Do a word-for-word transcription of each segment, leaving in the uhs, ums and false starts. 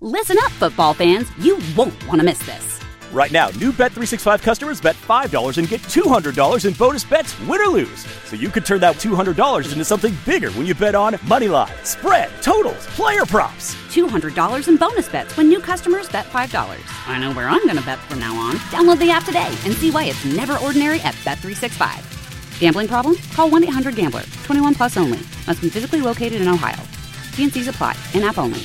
Listen up, football fans. You won't want to miss this. Right now, new Bet three sixty-five customers bet five dollars and get two hundred dollars in bonus bets, win or lose. So you could turn that two hundred dollars into something bigger when you bet on money line, spread, totals, player props. two hundred dollars in bonus bets when new customers bet five dollars. I know where I'm going to bet from now on. Download the app today and see why it's never ordinary at Bet three sixty-five. Gambling problem? Call one eight hundred gambler. twenty-one plus only. Must be physically located in Ohio. T and C's apply. In-app only.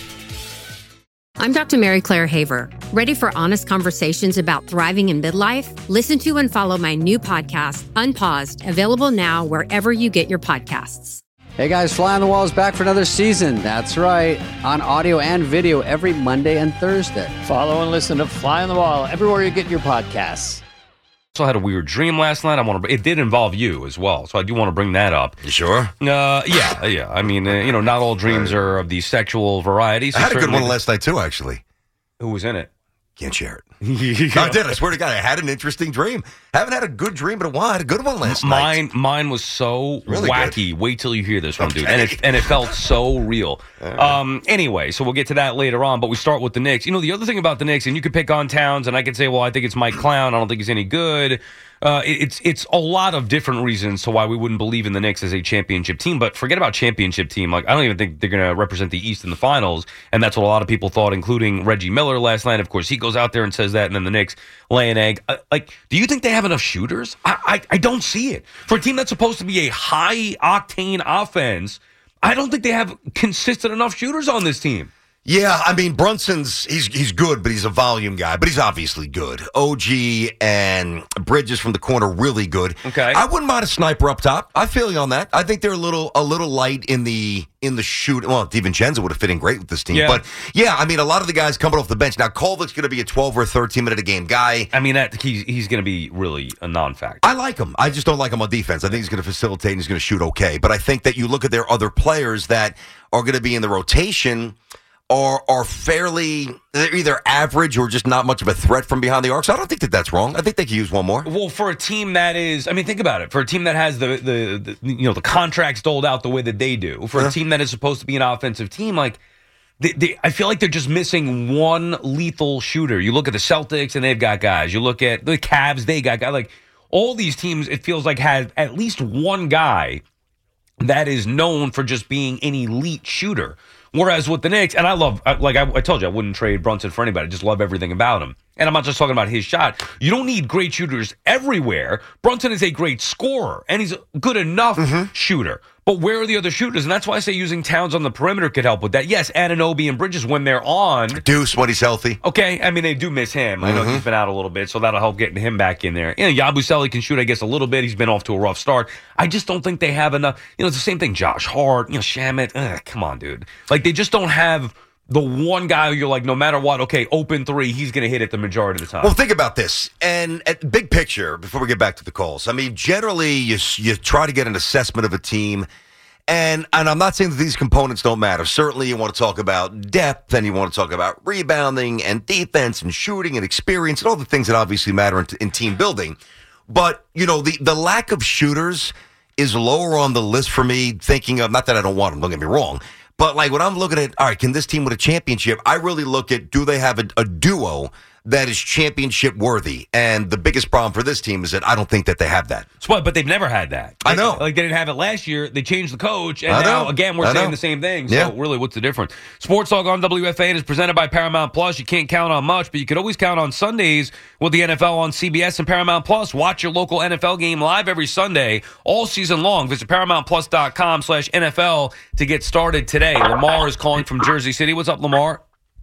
I'm Doctor Mary Claire Haver. Ready for honest conversations about thriving in midlife? Listen to and follow my new podcast, Unpaused, available now wherever you get your podcasts. Hey guys, Fly on the Wall is back for another season. That's right, on audio and video every Monday and Thursday. Follow and listen to Fly on the Wall everywhere you get your podcasts. So I had a weird dream last night. I want to. It did involve you as well, so I do want to bring that up. You sure? Uh, yeah, yeah. I mean, uh, you know, not all dreams are of the sexual variety. So I had a good one last night too, actually. Who was in it? Can't share it. No, I did. I swear to God, I had an interesting dream. Haven't had a good dream, but I had a good one last mine, night. Mine was so really wacky. Good. Wait till you hear this one, okay. dude. And it and it felt so real. Right. Um. Anyway, so we'll get to that later on. But we start with the Knicks. You know, the other thing about the Knicks, and you could pick on Towns, and I could say, well, I think it's Mike Clown. I don't think he's any good. Uh, it, it's it's a lot of different reasons to why we wouldn't believe in the Knicks as a championship team. But forget about championship team. Like, I don't even think they're going to represent the East in the finals. And that's what a lot of people thought, including Reggie Miller last night. Of course, he goes out there and says that, and then the Knicks lay an egg. Uh, like, do you think they have enough shooters? I, I I don't see it. For a team that's supposed to be a high-octane offense, I don't think they have consistent enough shooters on this team. Yeah, I mean, Brunson's, he's he's good, but he's a volume guy, but he's obviously good. O G and Bridges from the corner, really good. Okay. I wouldn't mind a sniper up top. I feel you on that. I think they're a little a little light in the in the shoot. Well, DiVincenzo would have fit in great with this team. Yeah. But, yeah, I mean, a lot of the guys coming off the bench. Now, Kolvik's going to be a twelve or thirteen minute a game guy. I mean, that, he's, he's going to be really a non-factor. I like him. I just don't like him on defense. I think he's going to facilitate and he's going to shoot okay. But I think that you look at their other players that are going to be in the rotation – Are are fairly, they're either average or just not much of a threat from behind the arc. So I don't think that that's wrong. I think they could use one more. Well, for a team that is, I mean, think about it. For a team that has the the, the you know the contracts doled out the way that they do, for yeah. a team that is supposed to be an offensive team, like they, they, I feel like they're just missing one lethal shooter. You look at the Celtics and they've got guys. You look at the Cavs, they got guys. Like all these teams, it feels like have at least one guy that is known for just being an elite shooter. Whereas with the Knicks, and I love, like I, I told you, I wouldn't trade Brunson for anybody. I just love everything about him. And I'm not just talking about his shot. You don't need great shooters everywhere. Brunson is a great scorer, and he's a good enough mm-hmm. shooter. But where are the other shooters? And that's why I say using Towns on the perimeter could help with that. Yes, Anunoby and Bridges when they're on. Deuce when he's healthy. Okay, I mean, they do miss him. I know mm-hmm. he's been out a little bit, so that'll help getting him back in there. You know, Yabusele can shoot, I guess, a little bit. He's been off to a rough start. I just don't think they have enough. You know, it's the same thing. Josh Hart, you know, Shamet. Ugh, come on, dude. Like, they just don't have the one guy who you're like, no matter what, okay, open three, he's going to hit it the majority of the time. Well, think about this. And at big picture, before we get back to the calls, I mean, generally, you you try to get an assessment of a team. And and I'm not saying that these components don't matter. Certainly you want to talk about depth and you want to talk about rebounding and defense and shooting and experience and all the things that obviously matter in, in team building. But, you know, the, the lack of shooters is lower on the list for me, thinking of, not that I don't want them, don't get me wrong, but like when I'm looking at, all right, can this team win a championship? I really look at, do they have a, a duo that is championship worthy? And the biggest problem for this team is that I don't think that they have that. But, but they've never had that. I like, know. Like they didn't have it last year. They changed the coach, and I now, know. again, we're I saying know. the same thing. So yeah. really, what's the difference? Sports Talk on W F A N is presented by Paramount Plus. You can't count on much, but you could always count on Sundays with the N F L on C B S and Paramount Plus. Watch your local N F L game live every Sunday, all season long. Visit ParamountPlus.com slash NFL to get started today. Lamar is calling from Jersey City. What's up, Lamar?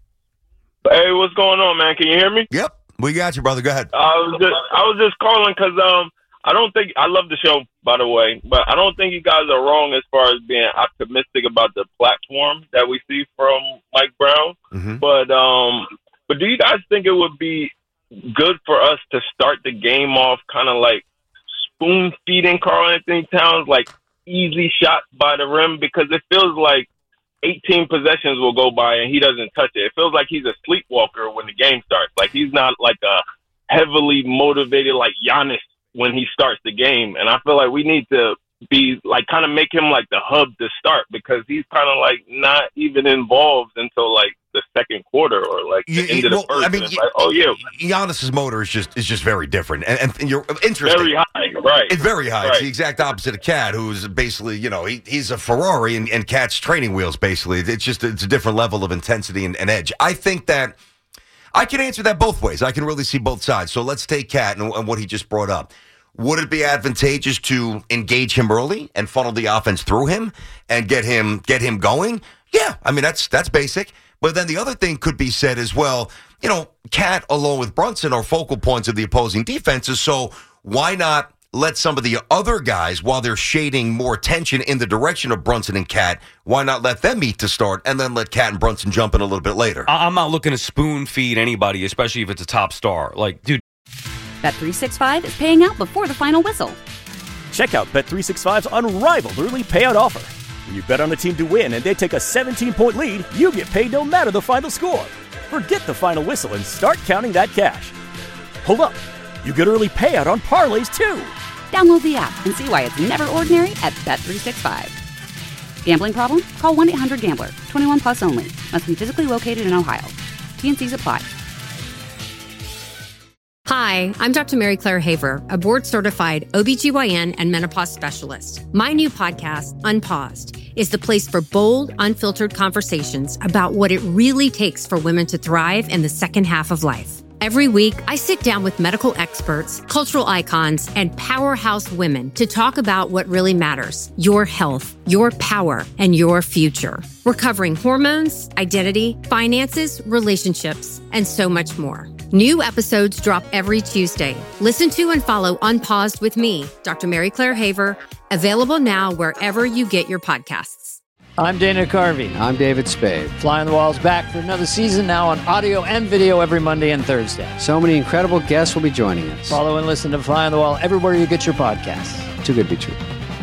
Hey, what's going on, man? Can you hear me? Yep. We got you, brother. Go ahead. I was just, I was just calling because um, I don't think I love the show, by the way, but I don't think you guys are wrong as far as being optimistic about the platform that we see from Mike Brown. Mm-hmm. But um, but do you guys think it would be good for us to start the game off kind of like spoon feeding Karl Anthony Towns, like easy shots by the rim, because it feels like eighteen possessions will go by and he doesn't touch it. It feels like he's a sleepwalker when the game starts. Like he's not like a heavily motivated like Giannis when he starts the game. And I feel like we need to be like kind of make him like the hub to start, because he's kind of like not even involved until like the second quarter or like the You- end of the well, first. I mean, and it's you- like, oh yeah, Giannis's motor is just is just very different, and, and you're interesting. very high, right? It's very high. It's Right. the exact opposite of Cat, who's basically, you know, he, he's a Ferrari and, and Cat's training wheels, basically. It's just it's a different level of intensity and, and edge. I think that I can answer that both ways. I can really see both sides. So let's take Cat and, and what he just brought up. Would it be advantageous to engage him early and funnel the offense through him and get him get him going? Yeah, I mean, that's that's basic. But then the other thing could be said as well, you know, Cat along with Brunson are focal points of the opposing defenses, so why not let some of the other guys, while they're shading more attention in the direction of Brunson and Cat, why not let them meet to start and then let Cat and Brunson jump in a little bit later? I- I'm not looking to spoon feed anybody, especially if it's a top star. Like, dude. Bet three sixty-five is paying out before the final whistle. Check out Bet three sixty-five's unrivaled early payout offer. When you bet on a team to win and they take a seventeen-point lead, you get paid no matter the final score. Forget the final whistle and start counting that cash. Hold up. You get early payout on parlays, too. Download the app and see why it's never ordinary at Bet three sixty-five. Gambling problem? Call one eight hundred gambler. twenty-one plus only. Must be physically located in Ohio. T N Cs apply. Hi, I'm Doctor Mary Claire Haver, a board-certified O B G Y N and menopause specialist. My new podcast, Unpaused, is the place for bold, unfiltered conversations about what it really takes for women to thrive in the second half of life. Every week, I sit down with medical experts, cultural icons, and powerhouse women to talk about what really matters: your health, your power, and your future. We're covering hormones, identity, finances, relationships, and so much more. New episodes drop every Tuesday. Listen to and follow Unpaused with me, Doctor Mary Claire Haver, available now wherever you get your podcasts. I'm Dana Carvey. I'm David Spade. Fly on the Wall's back for another season, now on audio and video every Monday and Thursday. So many incredible guests will be joining us. Follow and listen to Fly on the Wall everywhere you get your podcasts. Too good to be true.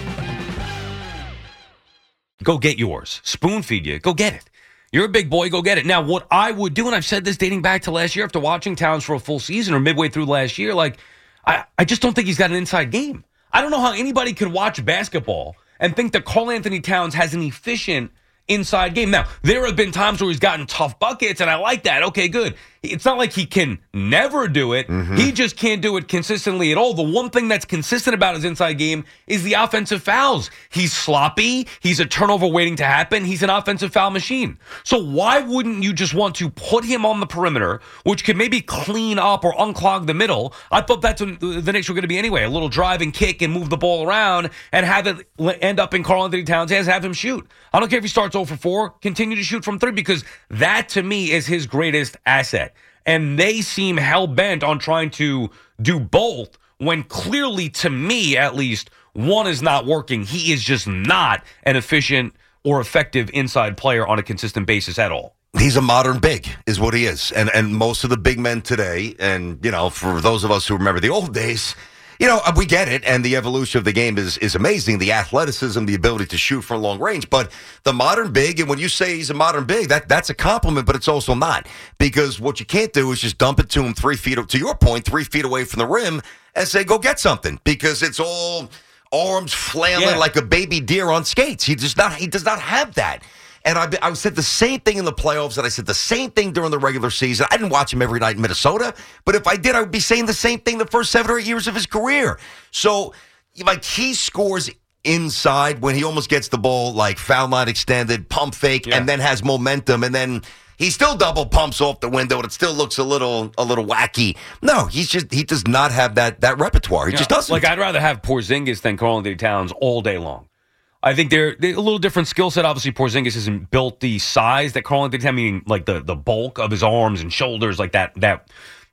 Go get yours. Spoon feed you. Go get it. You're a big boy. Go get it. Now, what I would do, and I've said this dating back to last year after watching Towns for a full season or midway through last year, like, I, I just don't think he's got an inside game. I don't know how anybody could watch basketball and think that Karl Anthony Towns has an efficient inside game. Now, there have been times where he's gotten tough buckets, and I like that. Okay, good. It's not like he can never do it. Mm-hmm. He just can't do it consistently at all. The one thing that's consistent about his inside game is the offensive fouls. He's sloppy. He's a turnover waiting to happen. He's an offensive foul machine. So why wouldn't you just want to put him on the perimeter, which could maybe clean up or unclog the middle? I thought that's what the Knicks were going to be anyway. A little drive and kick and move the ball around and have it end up in Karl Anthony Towns' hands, have him shoot. I don't care if he starts oh for four, continue to shoot from three, because that to me is his greatest asset. And they seem hell-bent on trying to do both when clearly, to me at least, one is not working. He is just not an efficient or effective inside player on a consistent basis at all. He's a modern big, is what he is. And and most of the big men today, and, you know, for those of us who remember the old days, you know, we get it, and the evolution of the game is is amazing. The athleticism, the ability to shoot from long range. But the modern big, and when you say he's a modern big, that that's a compliment, but it's also not. Because what you can't do is just dump it to him three feet, to your point, three feet away from the rim and say, go get something. Because it's all arms flailing yeah. like a baby deer on skates. He does not, he does not have that. And I, I said the same thing in the playoffs, and I said the same thing during the regular season. I didn't watch him every night in Minnesota, but if I did, I would be saying the same thing the first seven or eight years of his career. So, like, he scores inside when he almost gets the ball, like, foul line extended, pump fake, yeah. and then has momentum, and then he still double pumps off the window, and it still looks a little a little wacky. No, he's just he does not have that that repertoire. He yeah. just doesn't. Like, I'd rather have Porzingis than Karl Anthony Towns all day long. I think they're, they're a little different skill set. Obviously, Porzingis isn't built the size that Karl Anthony Towns, meaning like the, the bulk of his arms and shoulders, like that that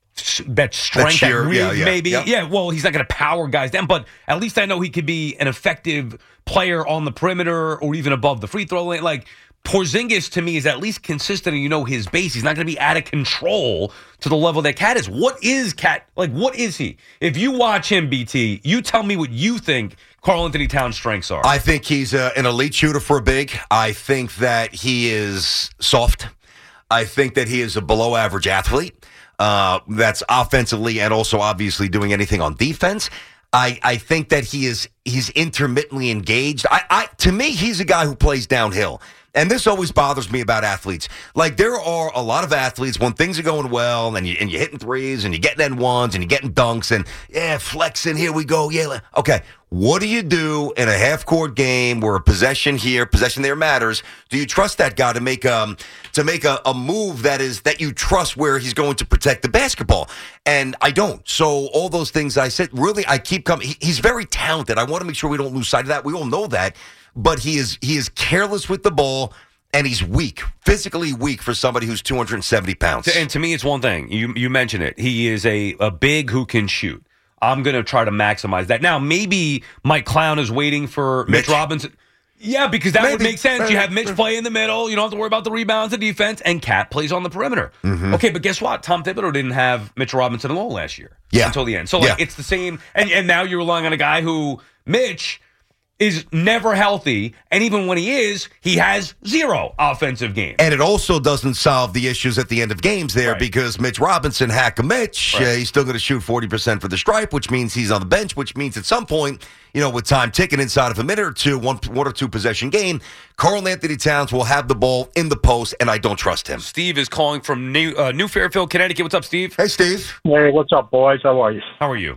that strength, that, sheer, that width, yeah, yeah, maybe. Yeah. yeah, well, he's not going to power guys down, but at least I know he could be an effective player on the perimeter or even above the free throw line. Like, Porzingis, to me, is at least consistent, and you know his base. He's not going to be out of control to the level that Cat is. What is Cat? Like, what is he? If you watch him, B T, you tell me what you think Karl Anthony Towns' strengths are. I think he's a, an elite shooter for a big. I think that he is soft. I think that he is a below-average athlete. Uh, that's offensively and also obviously doing anything on defense. I, I think that he is he's intermittently engaged. I, I to me, he's a guy who plays downhill. And this always bothers me about athletes. Like, there are a lot of athletes when things are going well and, you, and you're hitting threes and you're getting N ones and you're getting dunks and, yeah, flexing, here we go. Yeah, okay. What do you do in a half-court game where a possession here, possession there matters? Do you trust that guy to make um to make a, a move that is that you trust where he's going to protect the basketball? And I don't. So all those things I said, really, I keep coming. He, he's very talented. I want to make sure we don't lose sight of that. We all know that. But he is he is careless with the ball, and he's weak, physically weak for somebody who's two hundred seventy pounds. And to me, it's one thing. You you mentioned it. He is a, a big who can shoot. I'm going to try to maximize that. Now, maybe Mike Clown is waiting for Mitch, Mitch Robinson. Yeah, because that maybe. would make sense. Maybe. You have Mitch play in the middle. You don't have to worry about the rebounds, the defense, and Cat plays on the perimeter. Mm-hmm. Okay, but guess what? Tom Thibodeau didn't have Mitch Robinson at all last year. Yeah. Until the end. So, like, yeah. it's the same. And, and now you're relying on a guy who, Mitch, is never healthy, and even when he is, he has zero offensive game. And it also doesn't solve the issues at the end of games there, right. because Mitch Robinson, hack a Mitch, right. uh, he's still going to shoot forty percent for the stripe, which means he's on the bench, which means at some point, you know, with time ticking inside of a minute or two, one, one or two possession game, Karl Anthony Towns will have the ball in the post, and I don't trust him. Steve is calling from New, uh, New Fairfield, Connecticut. What's up, Steve? Hey, Steve. Hey, what's up, boys? How are you? How are you?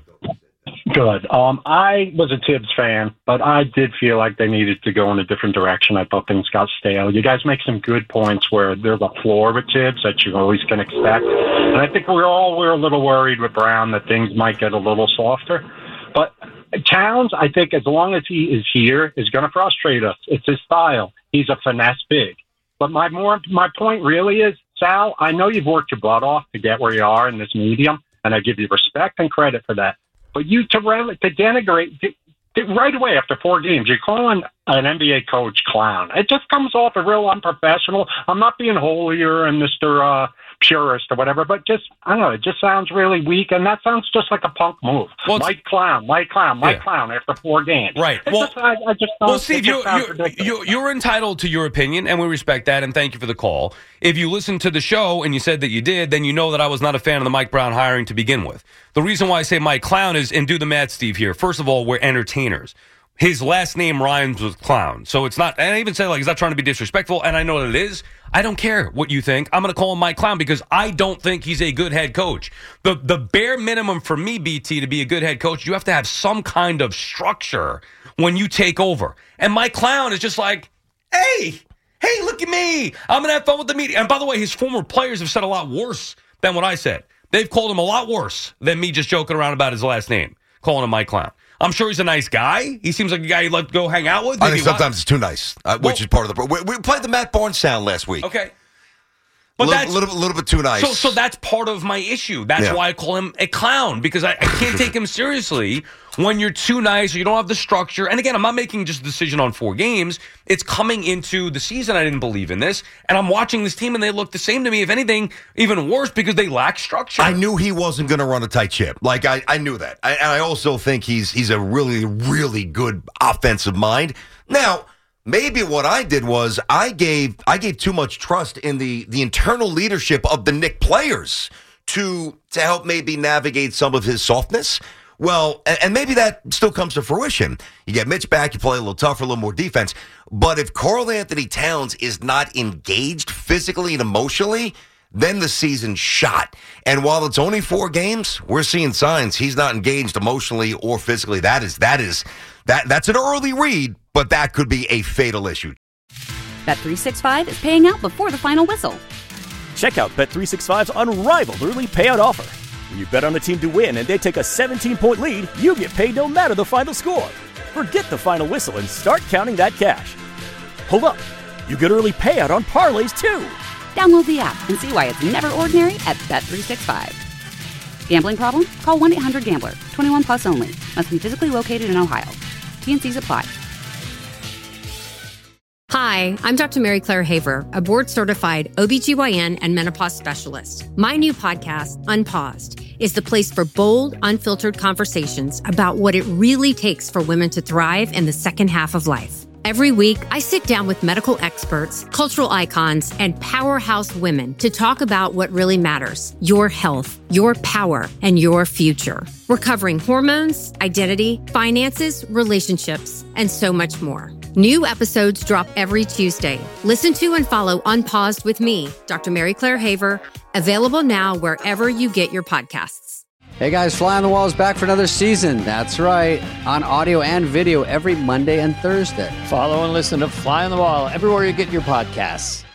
Good. Um, I was a Tibbs fan, but I did feel like they needed to go in a different direction. I thought things got stale. You guys make some good points where there's a floor with Tibbs that you always can expect. And I think we're all we're a little worried with Brown that things might get a little softer. But Towns, I think as long as he is here, is going to frustrate us. It's his style. He's a finesse big. But my more my point really is, Sal, I know you've worked your butt off to get where you are in this medium, and I give you respect and credit for that. But you to, to denigrate to, to, right away after four games, you're calling an N B A coach clown. It just comes off as real unprofessional. I'm not being holier and Mister Uh, purist or whatever, but just, I don't know, it just sounds really weak, and that sounds just like a punk move. Well, Mike Clown, Mike Clown, Mike yeah. Clown after four games. Right. It's well, just, I, I just don't, well, Steve, you're, you're, you're, you're entitled to your opinion, and we respect that, and thank you for the call. If you listened to the show and you said that you did, then you know that I was not a fan of the Mike Brown hiring to begin with. The reason why I say Mike Clown is, and do the math, Steve, here. First of all, we're entertainers. His last name rhymes with clown. So it's not, and I even say, like, he's not trying to be disrespectful, and I know that it is. I don't care what you think. I'm going to call him Mike Clown because I don't think he's a good head coach. The the bare minimum for me, B T, to be a good head coach, you have to have some kind of structure when you take over. And Mike Clown is just like, hey, hey, look at me. I'm going to have fun with the media. And by the way, his former players have said a lot worse than what I said. They've called him a lot worse than me just joking around about his last name, calling him Mike Clown. I'm sure he's a nice guy. He seems like a guy you'd like to go hang out with. I think sometimes it's too nice, uh, well, which is part of the. We, we played the Matt Barnes sound last week. Okay, but a little, that's little, little bit too nice. So, so that's part of my issue. That's yeah. why I call him a clown, because I, I can't take him seriously when you're too nice or you don't have the structure. And again, I'm not making just a decision on four games. It's coming into the season. I didn't believe in this, and I'm watching this team, and they look the same to me. If anything, even worse because they lack structure. I knew he wasn't going to run a tight ship. Like I, I knew that, I, and I also think he's he's a really, really good offensive mind. Now, maybe what I did was I gave I gave too much trust in the the internal leadership of the Knick players to to help maybe navigate some of his softness. Well, and maybe that still comes to fruition. You get Mitch back, you play a little tougher, a little more defense. But if Karl Anthony Towns is not engaged physically and emotionally, then the season's shot. And while it's only four games, we're seeing signs he's not engaged emotionally or physically. That is that is that that's an early read, but that could be a fatal issue. Bet three sixty-five is paying out before the final whistle. Check out Bet three sixty-five's unrivaled early payout offer. When you bet on a team to win and they take a seventeen-point lead, you get paid no matter the final score. Forget the final whistle and start counting that cash. Hold up. You get early payout on parlays, too. Download the app and see why it's never ordinary at Bet three sixty-five. Gambling problem? Call one eight hundred gambler. twenty-one plus only. Must be physically located in Ohio. T and C's apply. Hi, I'm Doctor Mary Claire Haver, a board-certified O B G Y N and menopause specialist. My new podcast, Unpaused, is the place for bold, unfiltered conversations about what it really takes for women to thrive in the second half of life. Every week, I sit down with medical experts, cultural icons, and powerhouse women to talk about what really matters: your health, your power, and your future. We're covering hormones, identity, finances, relationships, and so much more. New episodes drop every Tuesday. Listen to and follow Unpaused with me, Doctor Mary Claire Haver, available now wherever you get your podcasts. Hey guys, Fly on the Wall is back for another season. That's right, on audio and video every Monday and Thursday. Follow and listen to Fly on the Wall everywhere you get your podcasts.